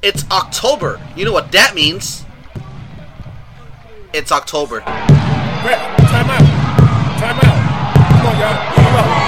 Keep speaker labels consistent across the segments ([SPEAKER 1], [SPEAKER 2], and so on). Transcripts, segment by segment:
[SPEAKER 1] It's October. You know what that means? It's October.
[SPEAKER 2] Brett, time out. Time out. Come on, y'all. Come on.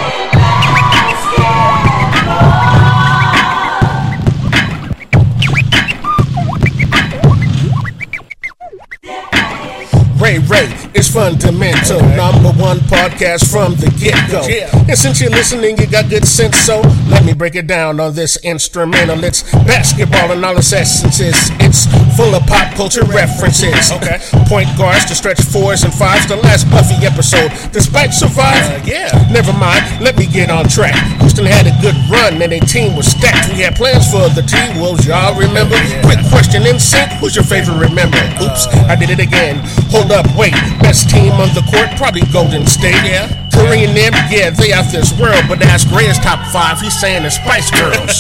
[SPEAKER 2] Ray is fundamental. Number one podcast from the get-go. And since you're listening, you got good sense, so let me break it down on this instrumental. It's basketball and all its essences. It's full of pop culture references. Point guards to stretch 4s and 5s. The last Buffy episode, despite surviving. Never mind, let me get on track. Houston had a good run and their team was stacked. We had plans for the T-Wolves, y'all remember? Quick question in sync, who's your favorite remember? Oops, I did it again. Hold up, wait, best team on the court, probably Golden State. Curry and them, yeah, they out this world, but ask Ray's top 5, he's saying the Spice Girls.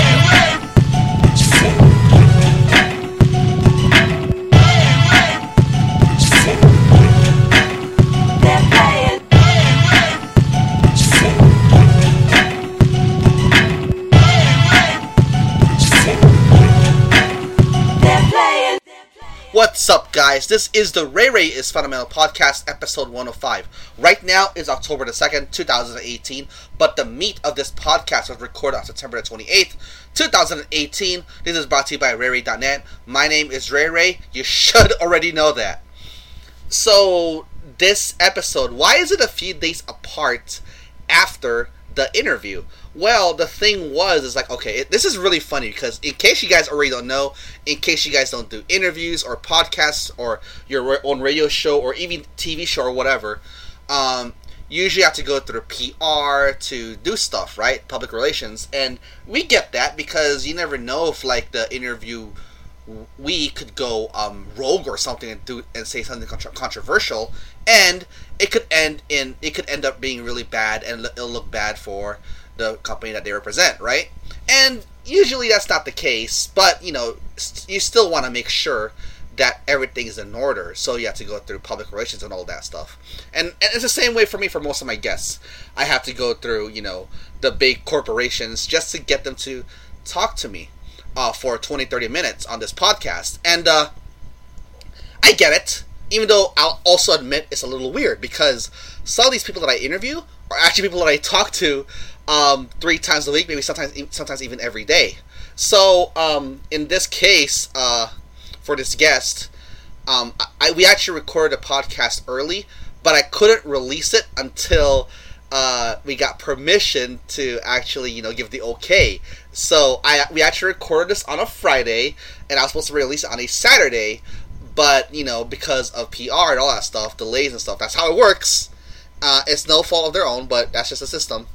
[SPEAKER 1] What's up, guys? This is the Ray is Fundamental Podcast, episode 105. Right now is October the 2nd, 2018, but the meat of this podcast was recorded on September the 28th, 2018. This is brought to you by RayRay.net. My name is Ray. You should already know that. So, this episode, why is it a few days apart after the interview? Well, the thing is like, okay, this is really funny because in case you guys already don't know, in case you guys don't do interviews or podcasts or your own radio show or even TV show or whatever, usually you have to go through PR to do stuff, right? Public relations. And we get that because you never know if, like, the interview we could go rogue or something and say something controversial, and it could end up being really bad and it'll look bad for the company that they represent, right? And usually that's not the case, but you know, you still want to make sure that everything is in order, so you have to go through public relations and all that stuff. And it's the same way for me for most of my guests. I have to go through, you know, the big corporations just to get them to talk to me for 20-30 minutes on this podcast. And I get it, even though I'll also admit it's a little weird because some of these people that I interview are actually people that I talk to 3 times a week, maybe sometimes even every day. So in this case, for this guest, we actually recorded a podcast early, but I couldn't release it until we got permission to actually, you know, give the okay. So we actually recorded this on a Friday, and I was supposed to release it on a Saturday, but you know, because of PR and all that stuff, delays and stuff, that's how it works. It's no fault of their own, but that's just the system.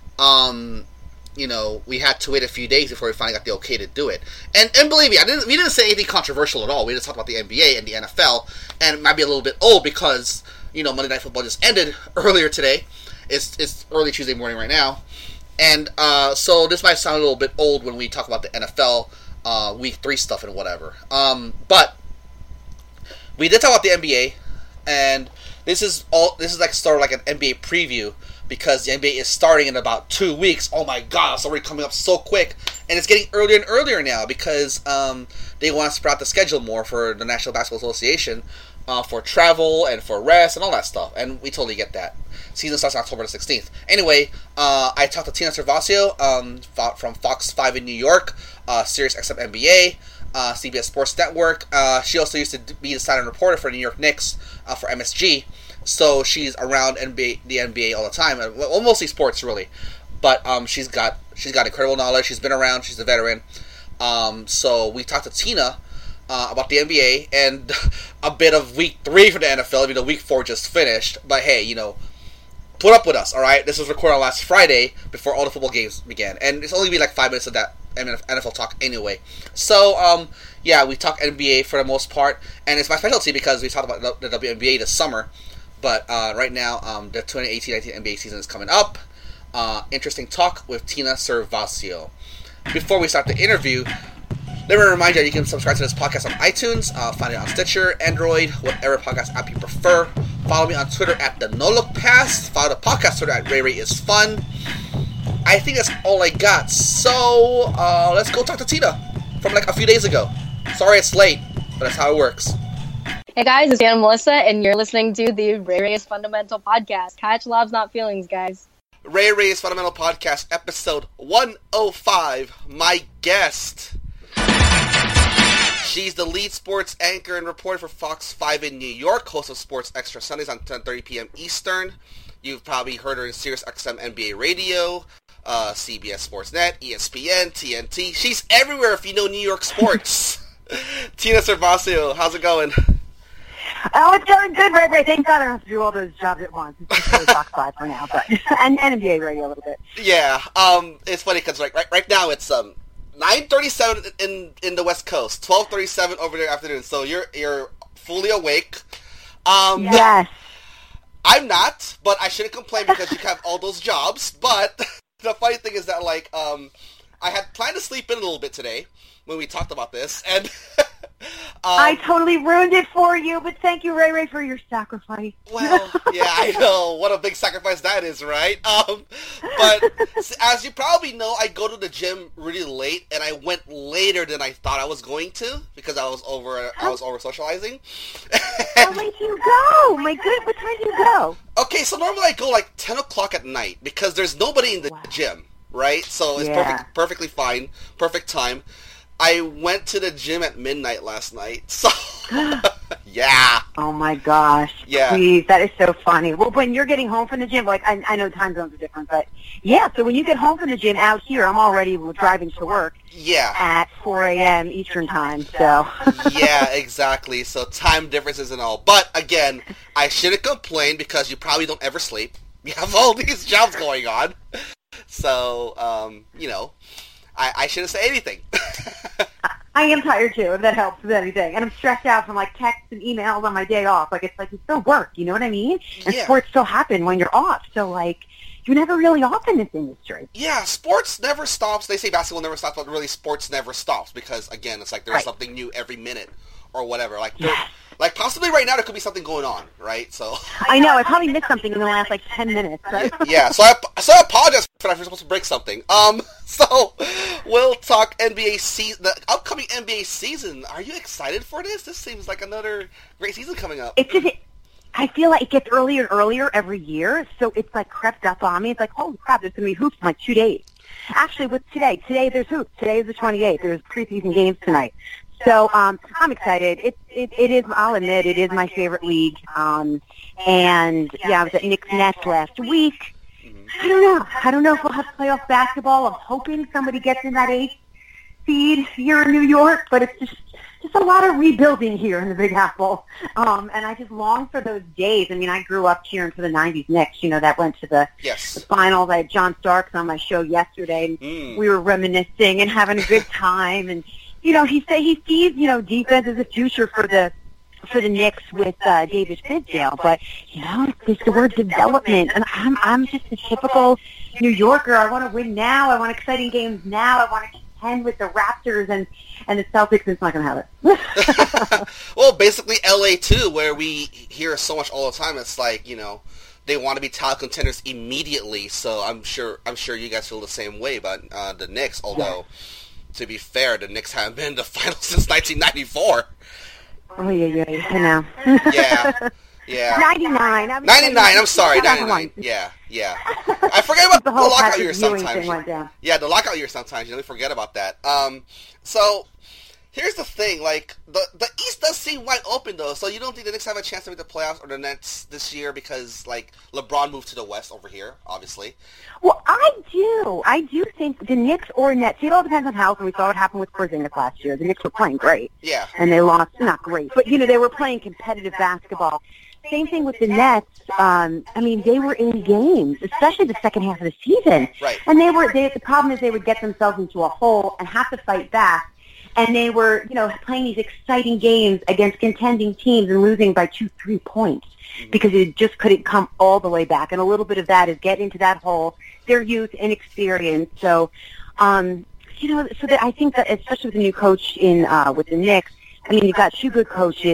[SPEAKER 1] You know, we had to wait a few days before we finally got the okay to do it. And believe me, we didn't say anything controversial at all. We just talked about the NBA and the NFL, and it might be a little bit old because, you know, Monday Night Football just ended earlier today. It's early Tuesday morning right now. And so this might sound a little bit old when we talk about the NFL Week 3 stuff and whatever. But we did talk about the NBA, and this is like sort of like an NBA preview because the NBA is starting in about 2 weeks. Oh my god, it's already coming up so quick, and it's getting earlier and earlier now because they want to spread out the schedule more for the National Basketball Association for travel and for rest and all that stuff, and we totally get that. Season starts on October the 16th. Anyway, I talked to Tina Servasio from Fox 5 in New York, Sirius XM NBA, CBS Sports Network. She also used to be the sideline reporter for the New York Knicks for MSG, so she's around the NBA all the time. Well, mostly sports, really, but she's got incredible knowledge. She's been around. She's a veteran. So we talked to Tina about the NBA and a bit of Week 3 for the NFL. Even though Week 4 just finished, but hey, you know, put up with us, all right? This was recorded on last Friday before all the football games began, and it's only be like 5 minutes of that NFL talk anyway. So, yeah, we talk NBA for the most part, and it's my specialty because we talked about the WNBA this summer. But right now, the 2018-19 NBA season is coming up. Interesting talk with Tina Servasio. Before we start the interview, let me remind you can subscribe to this podcast on iTunes, find it on Stitcher, Android, whatever podcast app you prefer. Follow me on Twitter at the No Look Pass. Follow the podcast Twitter at RayRayIsFun. I think that's all I got. So let's go talk to Tina. from like a few days ago. Sorry it's late, but that's how it works.
[SPEAKER 3] Hey guys, it's Anna Melissa, and you're listening to the Ray Ray's Fundamental Podcast. Catch Lobs, not feelings, guys.
[SPEAKER 1] Ray Ray's Fundamental Podcast, episode 105. My guest. She's the lead sports anchor and reporter for Fox 5 in New York, host of Sports Extra Sundays on 10:30 p.m. Eastern. You've probably heard her in SiriusXM NBA Radio, CBS Sports Net, ESPN, TNT. She's everywhere if you know New York sports. Tina Cervasio, how's it going?
[SPEAKER 4] Oh, it's going good, Ray. Thank God I don't have to do all those jobs at once. It's just really Fox 5 for now, but and NBA Radio a little bit.
[SPEAKER 1] Yeah, it's funny because right now it's 9:37 in the West Coast, 12:37 over there afternoon. So you're fully awake.
[SPEAKER 4] Yes.
[SPEAKER 1] I'm not, but I shouldn't complain because you have all those jobs. But the funny thing is that I had planned to sleep in a little bit today when we talked about this, and
[SPEAKER 4] I totally ruined it for you, but thank you, Ray, for your sacrifice.
[SPEAKER 1] Well, yeah, I know. What a big sacrifice that is, right? But as you probably know, I go to the gym really late, and I went later than I thought I was going to because I was over socializing.
[SPEAKER 4] How late do you go? My goodness, what time do you go?
[SPEAKER 1] Okay, so normally I go like 10 o'clock at night because there's nobody in the gym, right? So it's perfectly fine, perfect time. I went to the gym at midnight last night, so yeah.
[SPEAKER 4] Oh my gosh.
[SPEAKER 1] Yeah.
[SPEAKER 4] Please, that is so funny. Well, when you're getting home from the gym, like I know time zones are different, but yeah, so when you get home from the gym out here, I'm already driving to work.
[SPEAKER 1] Yeah.
[SPEAKER 4] At 4 a.m. Eastern time, so.
[SPEAKER 1] Yeah, exactly. So time differences and all. But again, I shouldn't complain because you probably don't ever sleep. You have all these jobs going on. So, I shouldn't say anything.
[SPEAKER 4] I am tired too, if that helps with anything. And I'm stressed out from texts and emails on my day off. It's you still work, you know what I mean? And sports still happen when you're off. So you're never really off in this industry.
[SPEAKER 1] Yeah, sports never stops. They say basketball never stops, but really sports never stops because again, it's there's something new every minute or whatever. Possibly right now there could be something going on, right? So
[SPEAKER 4] I know, I probably missed something in the last 10 minutes.
[SPEAKER 1] Yeah, so I apologize for that. We're supposed to break something. So we'll talk NBA the upcoming NBA season. Are you excited for this? This seems like another great season coming up.
[SPEAKER 4] I feel like it gets earlier and earlier every year, so it's crept up on me. It's holy crap, there's going to be hoops in 2 days. Actually, what's today? Today there's hoops. Today is the 28th. There's preseason games tonight. So I'm excited. It is. I'll admit it is my favorite league. And I was at Knicks Nets last week. I don't know if we'll have playoff basketball. I'm hoping somebody gets in that 8th seed here in New York, but it's just a lot of rebuilding here in the Big Apple. And I just long for those days. I mean, I grew up cheering for the '90s Knicks. That went to the finals. I had John Starks on my show yesterday, and we were reminiscing and having a good time. And he sees defense as a future for the Knicks with David Fizdale, but it's the word development, and I'm just a typical New Yorker. I want to win now. I want exciting games now. I want to contend with the Raptors and the Celtics. It's not going to have it.
[SPEAKER 1] Well, basically LA too, where we hear so much all the time. It's they want to be title contenders immediately. So I'm sure you guys feel the same way about the Knicks. Although. Yeah. To be fair, the Knicks haven't been in the finals since 1994.
[SPEAKER 4] Oh, yeah, I know.
[SPEAKER 1] Yeah.
[SPEAKER 4] 99.
[SPEAKER 1] 99, I'm sorry, 99. Yeah. I forget about the lockout year sometimes. Yeah, the lockout year sometimes. You forget about that. So, here's the thing. The East does seem wide open, though, so you don't think the Knicks have a chance to make the playoffs or the Nets this year because, LeBron moved to the West over here, obviously.
[SPEAKER 4] Well, I do think the Knicks or Nets, it all depends on how, and we saw what happened with Porzingis last year. The Knicks were playing great.
[SPEAKER 1] Yeah.
[SPEAKER 4] And they lost, not great, but, they were playing competitive basketball. Same thing with the Nets. They were in games, especially the second half of the season.
[SPEAKER 1] Right.
[SPEAKER 4] And the problem is they would get themselves into a hole and have to fight back. And they were, playing these exciting games against contending teams and losing by 2-3 points because it just couldn't come all the way back. And a little bit of that is get into that hole, their youth, inexperience. So, I think that especially with the new coach with the Knicks, you've got two good coaches.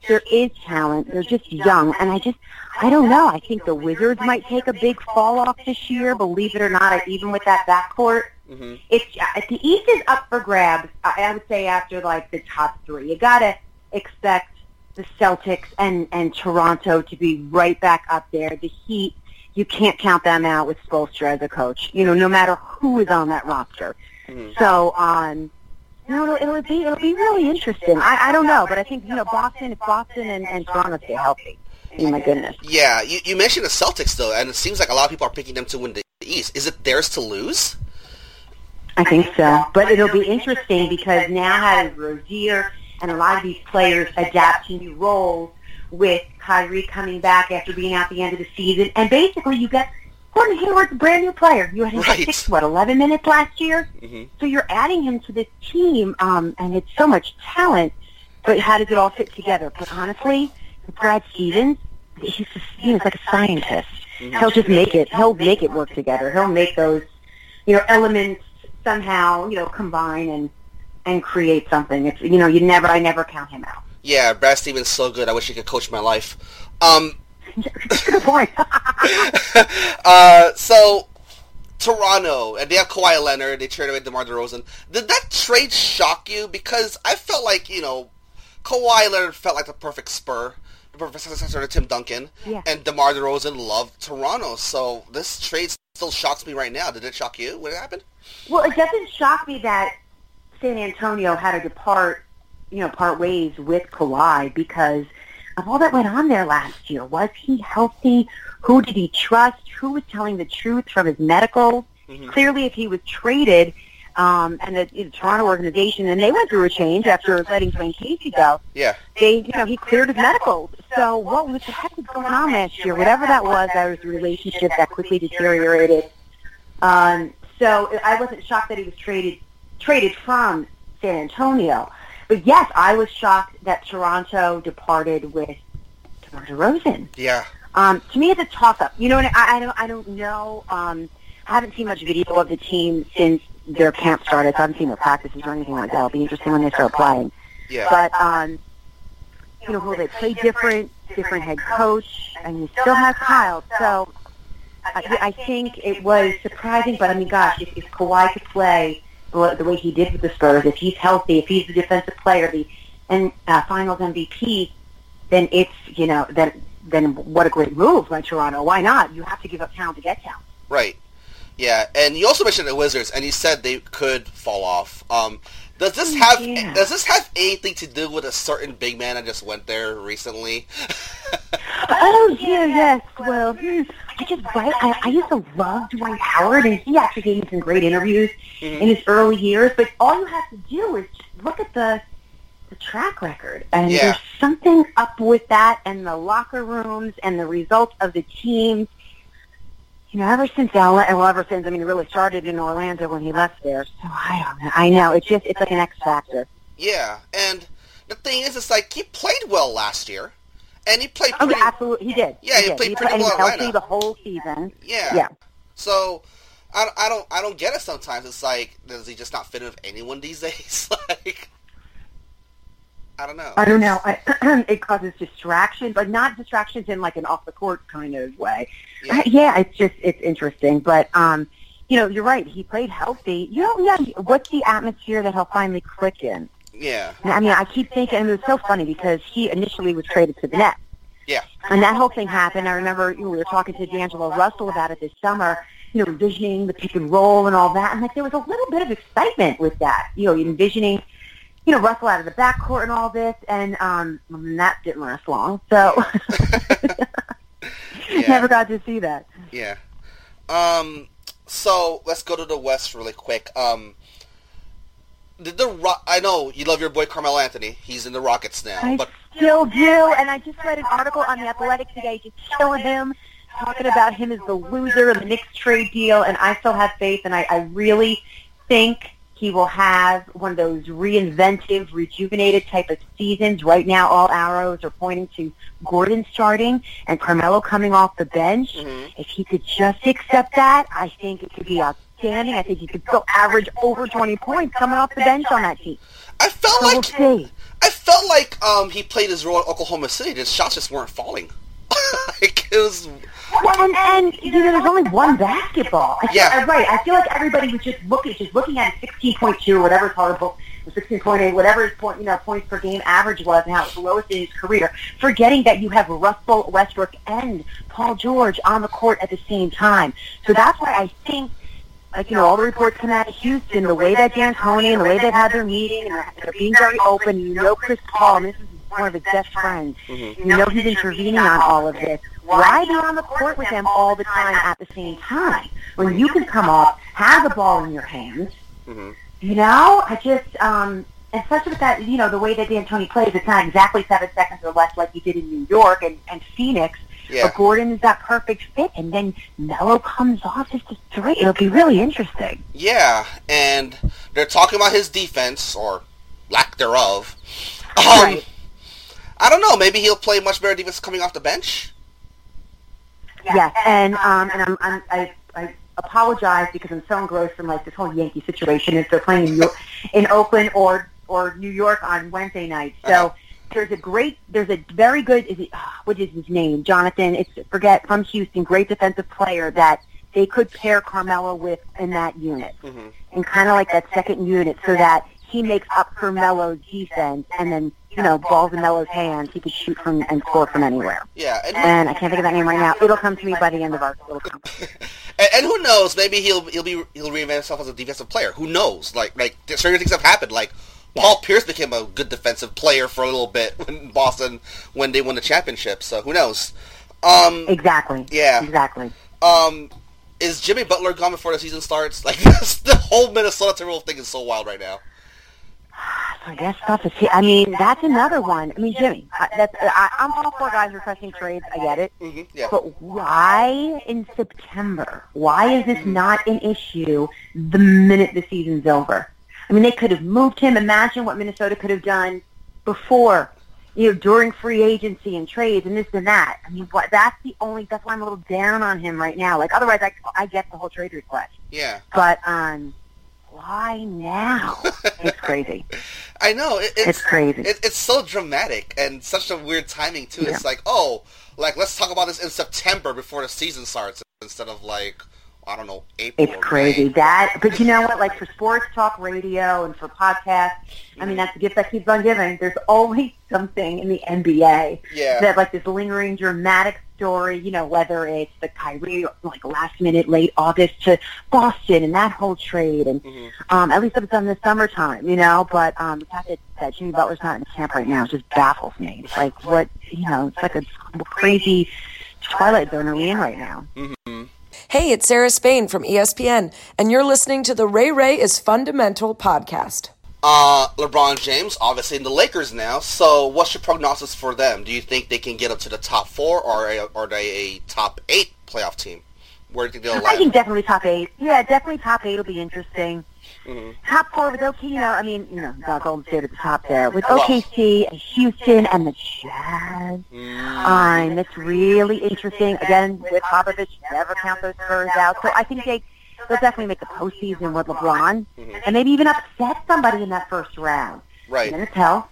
[SPEAKER 4] there is talent. They're just young, and I don't know. I think the Wizards might take a big fall off this year, believe it or not, even with that backcourt.
[SPEAKER 1] Mm-hmm.
[SPEAKER 4] The East is up for grabs, I would say, after, like, the top three. You got to expect the Celtics and Toronto to be right back up there. The Heat, you can't count them out with Spoelstra as a coach, no matter who is on that roster. Mm-hmm. So, it'll be really interesting. I don't know, but I think, Boston and Toronto stay healthy. Oh, my goodness.
[SPEAKER 1] Yeah, you mentioned the Celtics, though, and it seems like a lot of people are picking them to win the East. Is it theirs to lose?
[SPEAKER 4] I think so. But it'll be interesting because now has Rozier and a lot of these players adapt to new roles with Kyrie coming back after being out the end of the season. And basically you get Gordon Hayward's a brand new player. You had him 11 minutes last year? Mm-hmm. So you're adding him to this team, and it's so much talent. But how does it all fit together? But honestly, with Brad Stevens, he's like a scientist. Mm-hmm. He'll just make it. He'll make it work together. He'll make those, elements somehow, combine and create something. It's, I never count him out.
[SPEAKER 1] Yeah, Brad Stevens is so good. I wish he could coach my life.
[SPEAKER 4] Good point.
[SPEAKER 1] So, Toronto, and they have Kawhi Leonard. They traded away DeMar DeRozan. Did that trade shock you? Because I felt like, Kawhi Leonard felt like the perfect Spur, the perfect successor to Tim Duncan, and DeMar DeRozan loved Toronto. So this trade still shocks me right now. Did it shock you when it happened?
[SPEAKER 4] Well, it doesn't shock me that San Antonio had to part ways with Kawhi because of all that went on there last year. Was he healthy? Who did he trust? Who was telling the truth from his medical? Mm-hmm. Clearly, if he was traded, and the Toronto organization, and they went through a change after letting Dwayne Casey go. Yeah. He cleared his medical. So what the heck was going on last year? Whatever that was a relationship that quickly deteriorated. So I wasn't shocked that he was traded from San Antonio. But yes, I was shocked that Toronto departed with DeMar DeRozan.
[SPEAKER 1] Yeah.
[SPEAKER 4] To me, it's a toss-up. I don't know. I haven't seen much video of the team since their camp started. So I haven't seen their practices or anything like that. It'll be interesting when they start playing.
[SPEAKER 1] Yeah.
[SPEAKER 4] But, they play different head coach, and you still have Kyle. So I think it was surprising, but I mean, gosh, if Kawhi could play the way he did with the Spurs, if he's healthy, if he's the defensive player, and Finals MVP, then it's then what a great move by Toronto. Why not? You have to give up talent to get talent.
[SPEAKER 1] Right. Yeah, and you also mentioned the Wizards, and you said they could fall off. Does this have anything to do with a certain big man that just went there recently?
[SPEAKER 4] Oh, yeah, yes. Well, I used to love Dwight Howard, and he actually gave me some great interviews in his early years. But all you have to do is just look at the track record, and there's something up with that, and the locker rooms, and the results of the teams. Ever since it really started in Orlando when he left there. So I don't know. I know. It's like an X factor.
[SPEAKER 1] Yeah, and the thing is, it's like he played well last year, and he played
[SPEAKER 4] pretty... Oh, yeah, absolutely. He did.
[SPEAKER 1] Yeah, he played pretty well.
[SPEAKER 4] And he was healthy the whole season.
[SPEAKER 1] Yeah. So, I don't get it sometimes. It's like, does he just not fit in with anyone these days? I don't know.
[SPEAKER 4] I don't know. It causes distractions, but not distractions in like an off-the-court kind of way. Yeah, it's interesting. But, you're right. He played healthy. What's the atmosphere that he'll finally click in?
[SPEAKER 1] Yeah.
[SPEAKER 4] I mean, I keep thinking, and it was so funny because he initially was traded to the Nets.
[SPEAKER 1] Yeah.
[SPEAKER 4] And that whole thing happened. I remember we were talking to D'Angelo Russell about it this summer, envisioning the pick and roll and all that. And, there was a little bit of excitement with that, envisioning Russell out of the backcourt and all this, and that didn't last long. So never got to see that.
[SPEAKER 1] Yeah. So let's go to the West really quick. I know you love your boy Carmelo Anthony. He's in the Rockets now.
[SPEAKER 4] I still do, and I just read an article on The Athletic today just showing him, talking about him as the loser of the Knicks trade deal, and I still have faith, and I really think he will have one of those reinventive, rejuvenated type of seasons. Right now, all arrows are pointing to Gordon starting and Carmelo coming off the bench. Mm-hmm. If he could just accept that, I think it could be outstanding. I think he could go average over 20 points coming off the bench on that team.
[SPEAKER 1] I felt I felt like he played his role at Oklahoma City. His shots just weren't falling. Like, it was...
[SPEAKER 4] Well, and there's only one basketball.
[SPEAKER 1] Yeah.
[SPEAKER 4] Right. I feel like everybody was just looking at 16.2, whatever his horrible, 16.8, whatever his points per game average was, and how it's the lowest in his career, forgetting that you have Russell Westbrook and Paul George on the court at the same time. So that's why I think, all the reports come out of Houston, the way that D'Antoni and the way they've had their meeting, and they're being very open. Chris Paul, and this is one of his best friends. Mm-hmm. He's intervening on all of this. Why be on the court with them all the time at the same time when you can come up, have the ball in your hands? Mm-hmm. I just, especially with that, the way that D'Antoni plays, it's not exactly 7 seconds or less like he did in New York and Phoenix. Yeah. But Gordon is that perfect fit, and then Melo comes off as just great. It'll be really interesting.
[SPEAKER 1] Yeah, and they're talking about his defense, or lack thereof.
[SPEAKER 4] Right.
[SPEAKER 1] I don't know. Maybe he'll play much better defense coming off the bench.
[SPEAKER 4] Yes, and I apologize because I'm so engrossed in this whole Yankee situation. If they're playing in Oakland or New York on Wednesday night, so there's a very good. What is his name? Jonathan. From Houston, great defensive player that they could pair Carmelo with in that unit, and kind of like that second unit, so that he makes up for Melo's defense, and then. Balls in Melo's hands, he could shoot from and score from anywhere.
[SPEAKER 1] Yeah,
[SPEAKER 4] and I can't think of that name right now. It'll come to me by the end of our little conversation.
[SPEAKER 1] and who knows? Maybe he'll reinvent himself as a defensive player. Who knows? Like certain things have happened. Like Paul Pierce became a good defensive player for a little bit in Boston when they won the championship. So who knows?
[SPEAKER 4] Exactly.
[SPEAKER 1] Yeah.
[SPEAKER 4] Exactly.
[SPEAKER 1] Is Jimmy Butler gone before the season starts? The whole Minnesota Timberwolves thing is so wild right now.
[SPEAKER 4] I guess stuff is. I mean, that's another one. I mean, Jimmy. I'm all for guys requesting trades. I get it.
[SPEAKER 1] Mm-hmm, yeah.
[SPEAKER 4] But why in September? Why is this not an issue the minute the season's over? I mean, they could have moved him. Imagine what Minnesota could have done before, during free agency and trades and this and that. I mean, that's why I'm a little down on him right now. Otherwise, I get the whole trade request.
[SPEAKER 1] Yeah.
[SPEAKER 4] But why now? It's crazy.
[SPEAKER 1] I know.
[SPEAKER 4] It's crazy.
[SPEAKER 1] It's so dramatic and such a weird timing, too.
[SPEAKER 4] Yeah.
[SPEAKER 1] It's let's talk about this in September before the season starts instead of, I don't know, April.
[SPEAKER 4] It's crazy. But you know what? For sports talk radio and for podcasts, I mean, that's the gift that keeps on giving. There's always something in the NBA that, this lingering dramatic story, whether it's the Kyrie, last minute, late August to Boston and that whole trade, and at least if it's in the summertime, but the fact that Jimmy Butler's not in camp right now just baffles me. It's what, it's like a crazy Twilight Zone are we in right now.
[SPEAKER 1] Mm-hmm.
[SPEAKER 5] Hey, it's Sarah Spain from ESPN, and you're listening to the Ray Ray is Fundamental podcast.
[SPEAKER 1] LeBron James, obviously in the Lakers now, so what's your prognosis for them? Do you think they can get up to the top 4, or are they a top 8 playoff team? Where do you think they'll land?
[SPEAKER 4] I think definitely top 8. Yeah, definitely top 8 will be interesting.
[SPEAKER 1] Mm-hmm.
[SPEAKER 4] Top 4 with OK, Golden State at the top there. With OKC, and Houston, and the Jazz. That's really interesting. Again, with Popovich, never count those Spurs out. So I think they'll definitely make the postseason with LeBron, and maybe even upset somebody in that first round.
[SPEAKER 1] Right.
[SPEAKER 4] I'm going to tell.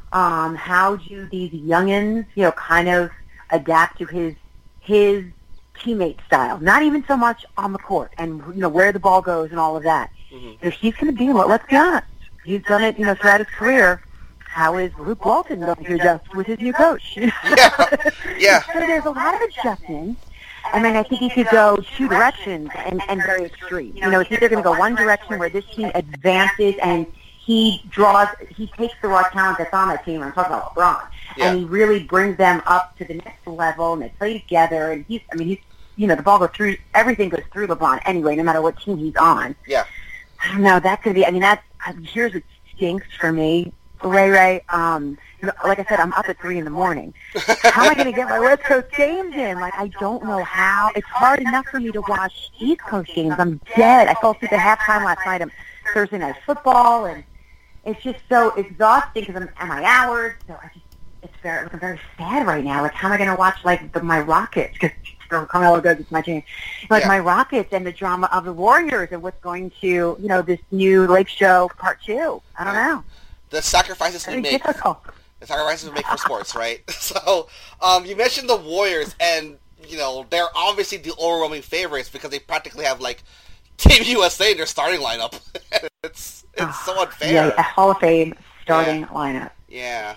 [SPEAKER 4] How do these youngins, kind of adapt to his teammate style? Not even so much on the court and where the ball goes and all of that. He's going to be let's be honest. He's done it, throughout his career. How is Luke Walton going to adjust with his new coach?
[SPEAKER 1] Yeah.
[SPEAKER 4] So there's a lot of adjustments. I mean, I think he could go 2 directions and very extreme. It's either going to go one direction where this team advances and he takes the raw talent that's on that team. I'm talking about LeBron, and he really brings them up to the next level, and they play together. And he's the ball goes through, everything goes through LeBron anyway, no matter what team he's on.
[SPEAKER 1] Yeah.
[SPEAKER 4] I don't know. That could be. I mean, here's what stinks for me, Ray. Like I said, I'm up at 3 a.m. How am I going to get my West Coast games in? I don't know how. It's hard enough for me to watch East Coast games. I'm dead. I fell asleep at halftime last night of Thursday Night Football, and it's just so exhausting because I'm at my hours. So I'm very sad right now. How am I going to watch my Rockets? Because Carmelo goes, it's my team. My Rockets and the drama of the Warriors and what's going to this new Lake Show Part 2. I don't know.
[SPEAKER 1] The sacrifices we
[SPEAKER 4] Very
[SPEAKER 1] make.
[SPEAKER 4] difficult.
[SPEAKER 1] The sacrifices we make for sports, right? So, you mentioned the Warriors, and, you know, they're obviously the overwhelming favorites because they practically have, like, Team USA in their starting lineup. it's so unfair.
[SPEAKER 4] Yeah, a Hall of Fame starting lineup.
[SPEAKER 1] Yeah.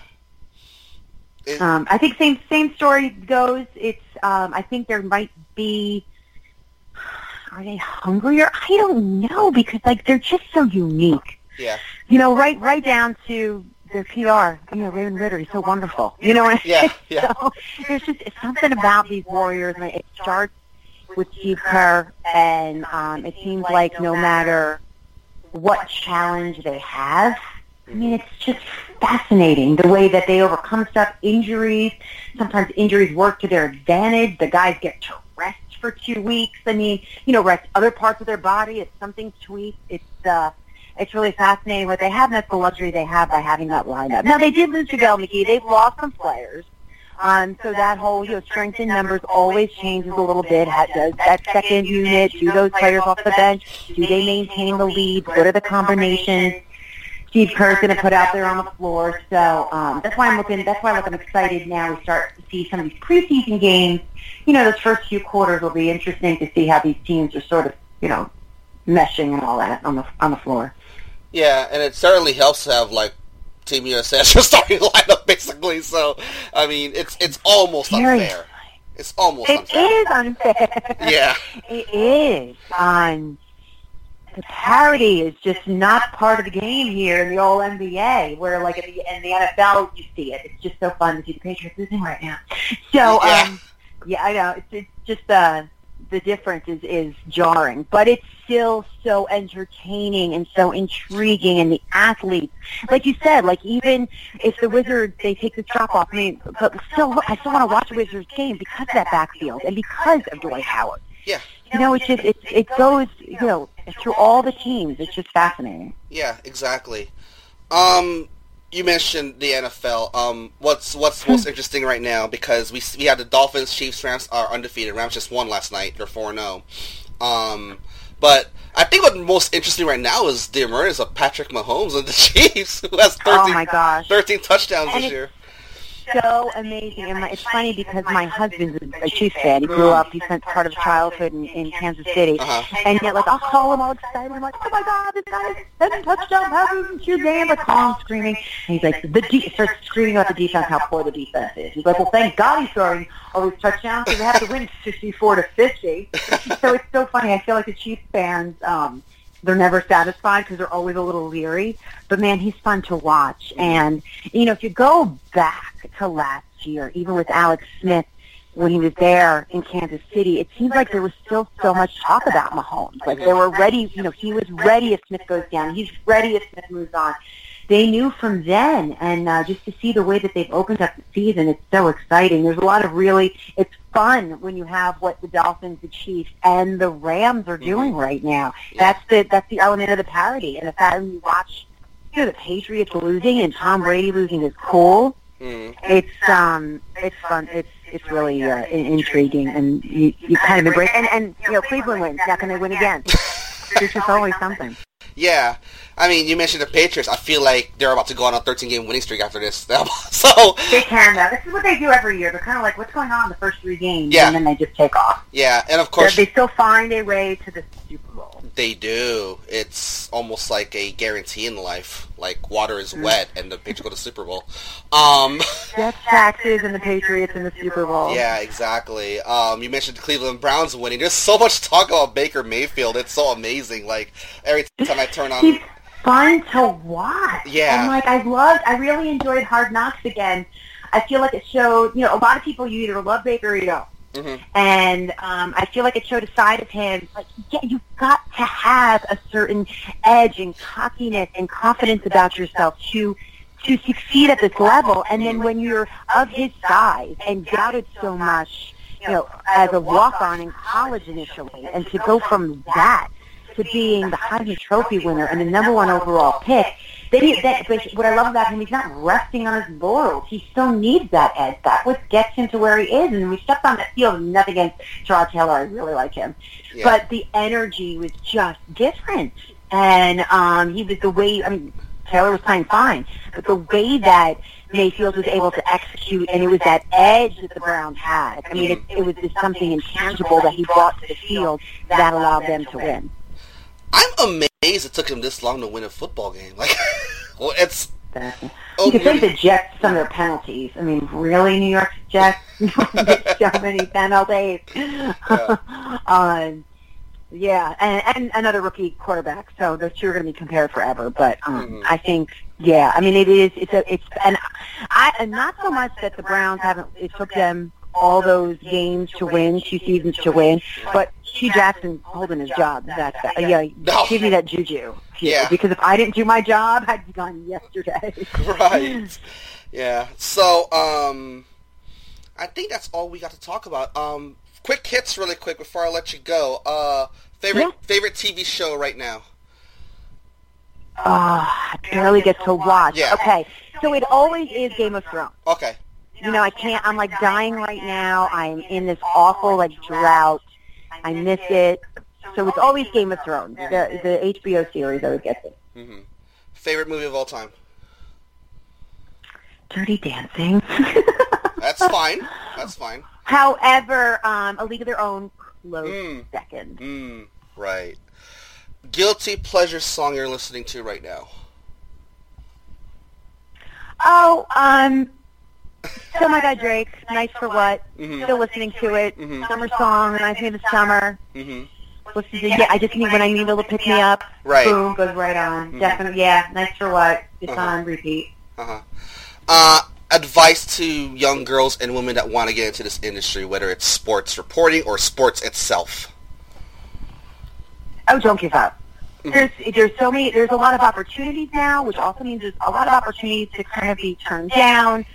[SPEAKER 4] I think same story goes. It's I think there might be. Are they hungrier? I don't know because like they're just so unique.
[SPEAKER 1] Yeah.
[SPEAKER 4] You know, right down to their PR. You know, Raymond Ritter, he's so wonderful. You know what I mean?
[SPEAKER 1] Yeah.
[SPEAKER 4] So there's just something about these Warriors. And it starts with Steve Kerr, and it seems like no matter what challenge they have, I mean, it's just fascinating the way that they overcome stuff, injuries. Sometimes injuries work to their advantage. The guys get to rest for 2 weeks. I mean, you know, rest other parts of their body. It's something tweaked. It's really fascinating what they have, and that's the luxury they have by having that lineup. Now, they did lose JaVale McGee. They've lost some players. So that whole, strength in numbers always changes a little bit. Does that second unit, do those players off the bench, do they maintain the lead? What are the combinations Steve Kerr's going to put out there on the floor? So that's why I'm excited now. We start to see some of these preseason games. Those first few quarters will be interesting to see how these teams are sort of, meshing and all that on the floor.
[SPEAKER 1] Yeah, and it certainly helps to have, like, Team USA as your starting lineup, basically. So, I mean, it's almost unfair. It's almost unfair.
[SPEAKER 4] It is unfair.
[SPEAKER 1] Yeah.
[SPEAKER 4] It is. The parity is just not part of the game here in the old NBA, where, like, in the NFL, you see it. It's just so fun to see the Patriots losing right now. So, yeah, I know. It's just the difference is jarring, but it's still so entertaining and so intriguing, and the athletes, like you said, like even if the Wizards, they take this drop off, I still want to watch a Wizards game because of that backfield and because of Dwight Howard.
[SPEAKER 1] Yeah.
[SPEAKER 4] It goes, through all the teams. It's just fascinating.
[SPEAKER 1] Yeah, exactly. You mentioned the NFL. What's most interesting right now, because we had the Dolphins, Chiefs, Rams are undefeated. Rams just won last night. They're 4-0. But I think what's most interesting right now is the emergence of Patrick Mahomes and the Chiefs, who has 13 touchdowns this year.
[SPEAKER 4] So amazing. And it's funny because my husband's a Chiefs fan. He grew up, he spent part of his childhood in Kansas City. And yet, like, I'll call him all excited. I'm like, oh my God, this guy has 7 touchdown passes and cheer game. Like, calling, screaming. And he's like, starts screaming about the defense, how poor the defense is. He's like, well, thank God he's throwing all these touchdowns because they have to win 54-50. So it's so funny. I feel like the Chiefs fans, they're never satisfied because they're always a little leery. But, man, he's fun to watch. And, if you go back to last year, even with Alex Smith, when he was there in Kansas City, it seems like there was still so much talk about Mahomes. Like, they were ready, he was ready if Smith goes down. He's ready if Smith moves on. They knew from then, and just to see the way that they've opened up the season, it's so exciting. There's a lot of it's fun when you have what the Dolphins, the Chiefs, and the Rams are doing right now. That's the element of the parity, and the fact when you watch, the Patriots losing and Tom Brady losing is cool. It's fun. It's really intriguing, and you kind of embrace. And Cleveland wins. Now can they win again? There's just always something.
[SPEAKER 1] Yeah, I mean, you mentioned the Patriots. I feel like they're about to go on a 13-game winning streak after this. So
[SPEAKER 4] they can, though. This is what they do every year. They're kind of like, what's going on in the first 3 games?
[SPEAKER 1] Yeah.
[SPEAKER 4] And then they just take off.
[SPEAKER 1] Yeah, and of course
[SPEAKER 4] they still find a way to the Super Bowl.
[SPEAKER 1] They do. It's almost like a guarantee in life. Like, water is wet, and the Patriots go to the Super Bowl.
[SPEAKER 4] Death taxes and the Patriots in the Super Bowl.
[SPEAKER 1] Yeah, exactly. You mentioned the Cleveland Browns winning. There's so much talk about Baker Mayfield. It's so amazing. Like, every time I turn on...
[SPEAKER 4] He's fun to watch.
[SPEAKER 1] Yeah.
[SPEAKER 4] And, like, I really enjoyed Hard Knocks again. I feel like it showed, a lot of people, you either love Baker or you don't. Mm-hmm. And I feel like it showed a side of him. Like, you've got to have a certain edge and cockiness and confidence about yourself to succeed at this level. And then when you're of his size and doubted so much, as a walk-on in college initially, and to go from that to being the Heisman Trophy winner and the #1 overall pick, but what I love about him, he's not resting on his laurels. He still needs that edge. That's what gets him to where he is. And when we stepped on that field, nothing against Tyrod Taylor, I really like him. Yeah. But the energy was just different. And he was Taylor was playing fine. But the way that Mayfield was able to execute, and it was that edge that the Browns had. I mean, it was just something intangible that he brought to the field that allowed them to win.
[SPEAKER 1] I'm amazed it took him this long to win a football game. Like, well, it's...
[SPEAKER 4] You can think the Jets, some of their penalties. I mean, really, New York Jets? So many penalties. Yeah, and another rookie quarterback. So those two are going to be compared forever. But I think, yeah, I mean, and not so much that the Browns it took them all those games to win, 2 seasons to win, but Hugh Jackson holding his job. Give me that juju.
[SPEAKER 1] Yeah.
[SPEAKER 4] Because if I didn't do my job, I'd be gone yesterday.
[SPEAKER 1] Right. Yeah. So, I think that's all we got to talk about. Quick hits really quick before I let you go. Favorite TV show right now?
[SPEAKER 4] I barely get to watch.
[SPEAKER 1] Yeah.
[SPEAKER 4] Okay. So it always is Game of Thrones.
[SPEAKER 1] Okay.
[SPEAKER 4] You know, I can't, I'm like dying right now. I'm in this awful like drought. I miss it. So it's always Game of Thrones, the HBO series I would get it.
[SPEAKER 1] Mm-hmm. Favorite movie of all time?
[SPEAKER 4] Dirty Dancing.
[SPEAKER 1] That's fine. That's fine.
[SPEAKER 4] However, A League of Their Own, close second.
[SPEAKER 1] Right. Guilty pleasure song you're listening to right now?
[SPEAKER 4] Oh, So My Guy Drake, Nice for What, still listening to it. Summer song, reminds me of the summer. Listen to, I just need, when I need a little pick me up, boom, goes right on. Definitely, Nice for What, it's on repeat.
[SPEAKER 1] Advice to young girls and women that want to get into this industry, whether it's sports reporting or sports itself.
[SPEAKER 4] Oh, don't give up. There's a lot of opportunities now, which also means there's a lot of opportunities to kind of be turned down,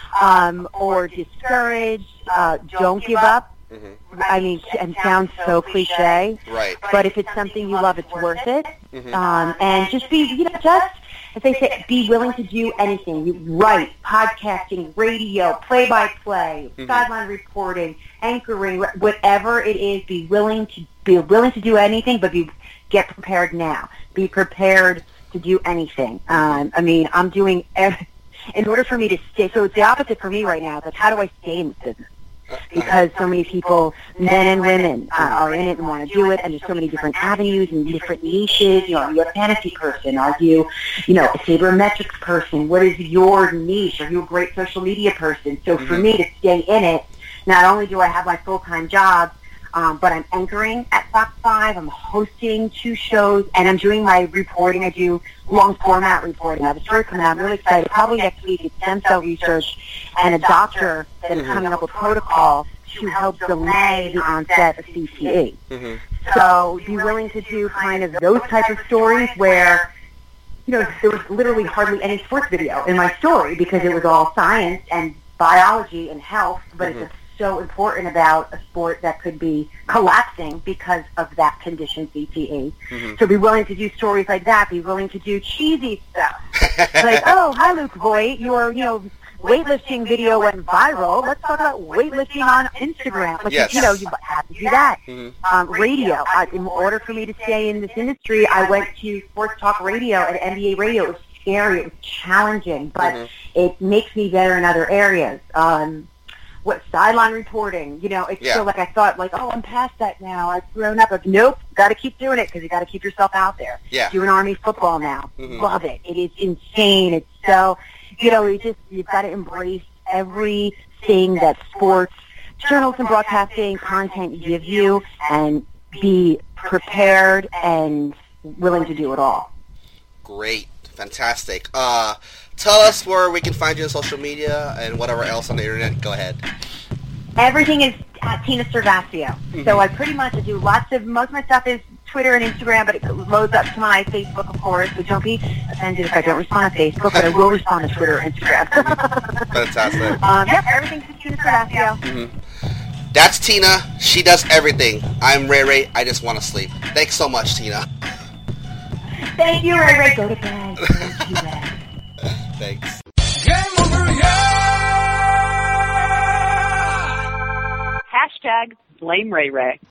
[SPEAKER 4] or discouraged. Don't give up. I mean, and sounds so cliche.
[SPEAKER 1] Right.
[SPEAKER 4] But if it's something you love, it's worth it. And just be, just, as they say, be willing to do anything. You write, podcasting, radio, play-by-play, sideline reporting, anchoring, whatever it is. Be willing to do anything, but get prepared now. Be prepared to do anything. I mean, I'm doing in order for me to stay. So it's the opposite for me right now. It's like, how do I stay in this business? Because so many people, men and women, are in it and want to do it, and there's so many different avenues and different niches. You know, are you a fantasy person? Are you, a sabermetrics person? What is your niche? Are you a great social media person? So for me to stay in it, not only do I have my full-time job, but I'm anchoring at Fox 5, I'm hosting 2 shows, and I'm doing my reporting. I do long-format reporting. I have a story coming out. I'm really excited. Probably next week, it's stem cell research and a doctor that's coming up with protocol to help delay the onset of CTE. So be willing to do kind of those type of stories where, there was literally hardly any sports video in my story because it was all science and biology and health, but it's so important about a sport that could be collapsing because of that condition, CTE. So be willing to do stories like that. Be willing to do cheesy stuff. Like, oh, hi, Luke Voigt. Your, weightlifting video went viral. Let's talk about weightlifting on Instagram. Like, you have to do that. Radio. In order for me to stay in this industry, I went to sports talk radio and NBA radio. It was scary. It was challenging, but it makes me better in other areas. What sideline reporting, it's still like I thought, like, oh, I'm past that now. I've grown up. Nope, got to keep doing it because you got to keep yourself out there. Doing Army football now, love it. It is insane. It's so, you've got to embrace everything that sports, journalism, broadcasting, content gives you, and be prepared and willing to do it all.
[SPEAKER 1] Great, fantastic. Tell us where we can find you on social media and whatever else on the internet. Go ahead.
[SPEAKER 4] Everything is at Tina Servasio. So I pretty much do most of my stuff is Twitter and Instagram, but it loads up to my Facebook, of course. So don't be offended if I don't respond to Facebook, but I will respond to Twitter and Instagram.
[SPEAKER 1] Fantastic.
[SPEAKER 4] Everything's at Tina Servasio.
[SPEAKER 1] That's Tina. She does everything. I'm Ray Ray. I just want to sleep. Thanks so much, Tina.
[SPEAKER 4] Thank you, Ray Ray. Go to bed. Go to bed.
[SPEAKER 1] Thanks.
[SPEAKER 6] Game over, yeah!
[SPEAKER 7] #blame Ray Ray.